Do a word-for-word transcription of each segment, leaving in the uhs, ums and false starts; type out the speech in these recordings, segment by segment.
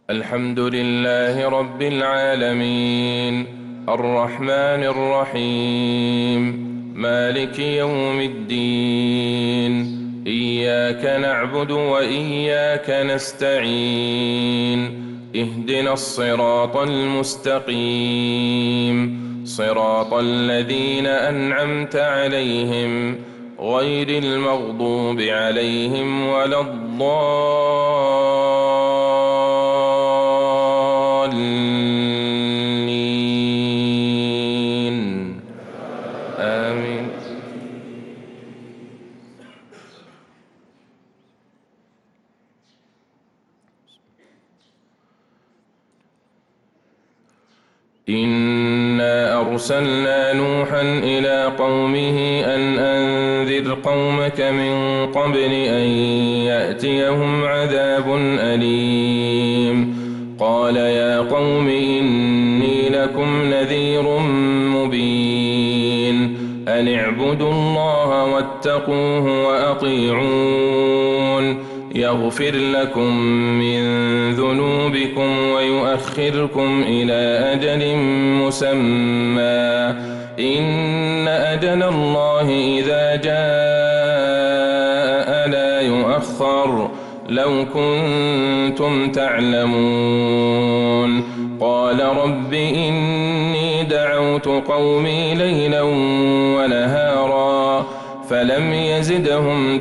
الحمد لله رب العالمين الرحمن الرحيم مالك يوم الدين إياك نعبد وإياك نستعين اهدنا الصراط المستقيم صراط الذين أنعمت عليهم غير المغضوب عليهم ولا الضالين آمين. إنا أرسلنا نوحا إلى قومه أن أنذر قومك من قبل أن يأتيهم عذاب أليم قال يا قوم إني لكم نذير مبين أن اعبدوا الله واتقوه وأطيعون يغفر لكم من ذنوبكم ويؤخركم إلى أجل مسمى إن أجل الله إذا جاء لا يؤخر لو كنتم تعلمون قال رب إني دعوت قومي ليلا ونهارا فلم يزدهم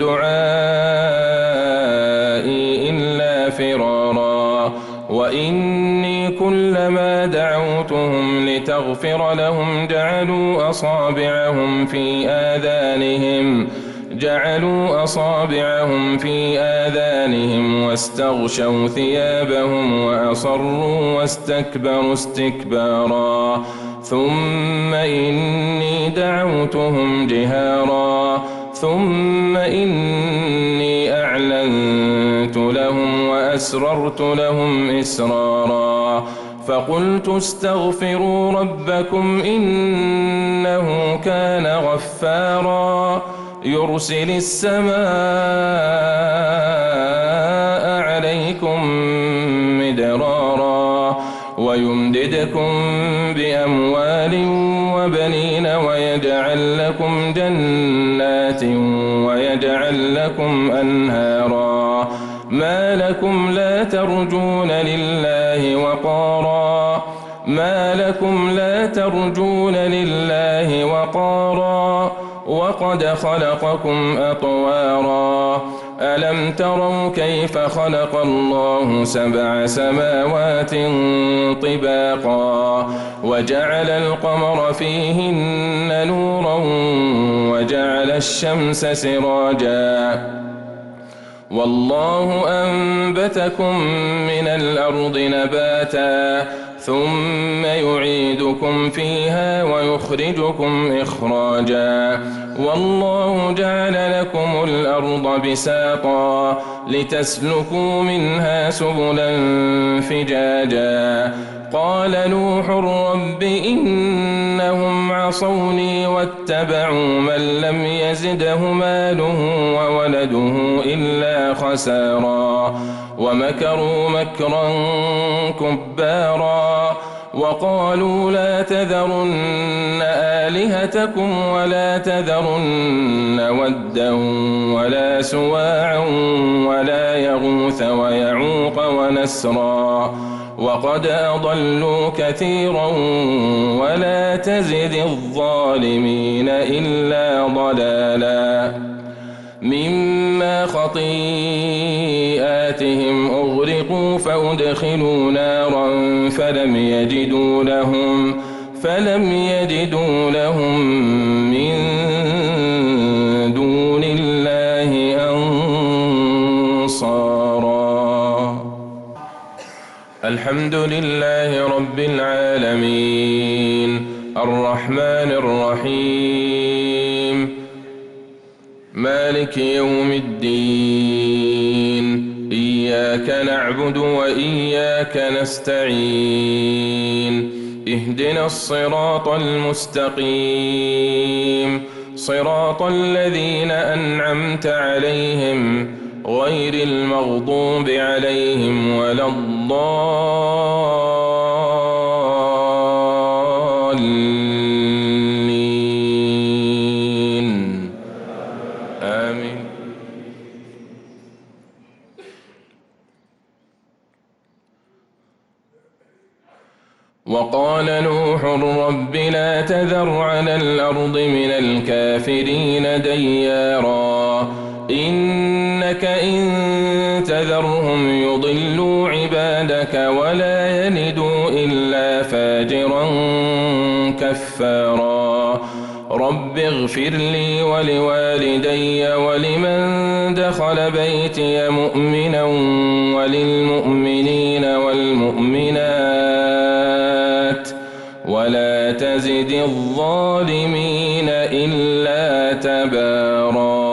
دعائي إلا فرارا وإني كلما دعوتهم لتغفر لهم جعلوا أصابعهم في آذانهم جعلوا أصابعهم في آذانهم واستغشوا ثيابهم وأصروا واستكبروا استكبارا ثم إني دعوتهم جهارا ثم إني أعلنت لهم وأسررت لهم إسرارا فقلت استغفروا ربكم إنه كان غفارا يرسل السماء عليكم مدرارا ويمددكم بأموال وبنين ويجعل لكم جنات ويجعل لكم أنهارا ما لكم لا ترجون لله وقارا ما لكم لا ترجون لله وقارا وقد خلقكم أطوارا ألم تروا كيف خلق الله سبع سماوات طباقا وجعل القمر فيهن نورا وجعل الشمس سراجا والله أنبتكم من الأرض نباتا ثم يعيدكم فيها ويخرجكم إخراجا والله جعل لكم الأرض بساطا لتسلكوا منها سبلا فجاجا قال نوح رب إنهم عصوني واتبعوا من لم يزده ماله وولده إلا خسارا ومكروا مكرا كبارا وقالوا لا تذرن آلهتكم ولا تذرن ودا ولا سواعا ولا يغوث ويعوق ونسرا وقد أضلوا كثيرا ولا تزد الظالمين إلا ضلالا مما خطيئاتهم أغرقوا فأدخلوا نارا فلم يجدوا لهم فلم يجدوا لهم من دون الله أنصارا. الحمد لله رب العالمين الرحمن الرحيم مالك يوم الدين إياك نعبد وإياك نستعين اهدنا الصراط المستقيم صراط الذين أنعمت عليهم غير المغضوب عليهم ولا الضالين آمين. وقال نوح رب لا تذر على الأرض من الكافرين ديارا إنك إن تذرهم يضلوا عبادك ولا يلدوا إلا فاجرا كفارا رب اغفر لي ولوالدي ولمن دخل بيتي مؤمنا وللمؤمنين والمؤمنات ولا تزد الظالمين إلا تبارا.